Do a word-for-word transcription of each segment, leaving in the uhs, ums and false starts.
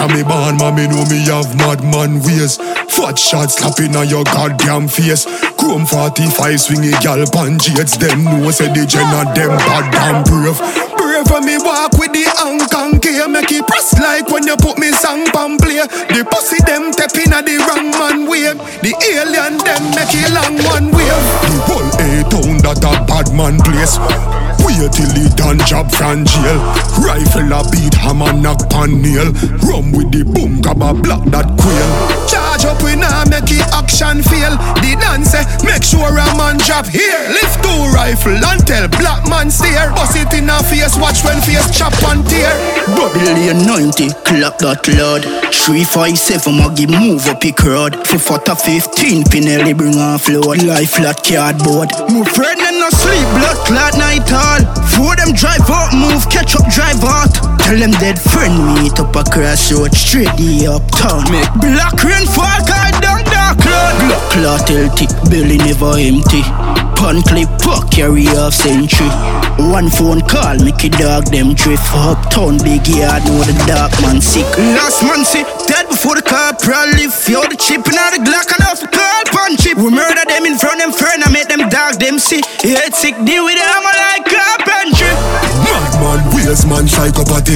from me born, mommy know me have madman ways. Fat shots slapping on your goddamn face. Chrome forty-five swingy gal pan jades. Them know say the gen of them bad damn brave. Brave when me walk with the Hong Kong gear. Make it press like when you put me song pan play. The pussy them tapping at the wrong man wave. The alien them make it long one wave. The whole A-town that a bad man place. Wait till he done job from jail. Rifle a beat, hammer knock pan nail. Rum with the boom, grab a block that quail. Charge up we now make it action fail. The dance make sure a man drop here. Lift two rifle and tell black man stare. Bust it in a face, watch when face chop and tear. Babylon ninety, clap that loud. Three five seven Maggie move up your crowd. For fata fifteen, Pinelli bring on flood. Life flat cardboard. Move friend and no sleep, blood clot night all. For them drive out, move, catch up, drive out. Tell them dead friend meet up a crossroad. Straight the uptown. Make black rain fall, call down dark cloud. Black clot healthy, belly never empty. Pan clip fuck, carry off century. One phone call, make a dog them drift. Uptown, big yard, know the dark man sick. Last man see, dead before the car probably feel the chip and all the Glock and off the call pan chip. We murder them in front of them friend, I make them dog them see. Head sick, deal with them like carpentry. Madman, ways man psychopathic.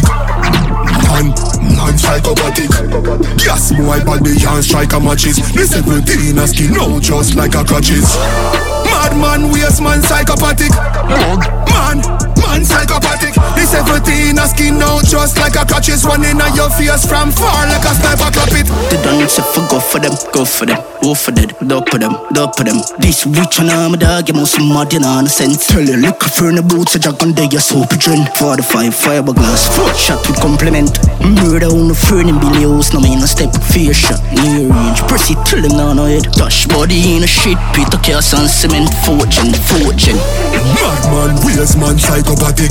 Man, man psychopathic. Gas my body and strike a matches. This everything a skin out just like a crutches. Madman, ways man psychopathic. Man, man psychopathic. This everything a skin out just like a crutches. One in a your face from far like a sniper clap it. They don't say for go for them, go for them. Go for them, dope for them, dope for them. This rich and I'm a dog, you must mad, you know, sense. Tell you, look for the boots, a jack on day, you're so pigeon. forty-five fiberglass, four shot with compliment. Murder on the friend in Billy House, no mean a step. Fear shot, near range, press it till him down no head. Dash body in a shit pit, a chaos and cement. Fortune, fortune. Madman, ways man psychopathic.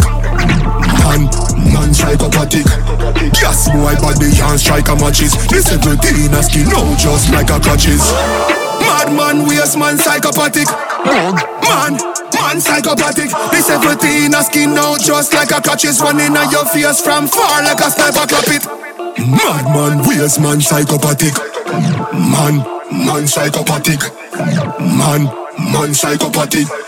Man, man psychopathic. Gas my body and strike a matches. This everything a skin out just like a crutches. Madman, ways man psychopathic. Man, man psychopathic. This everything a skin out just like a crutches. One in a your face from far like a sniper clap it. Madman, ways man psychopathic. Man, man psychopathic. Man, man psychopathic.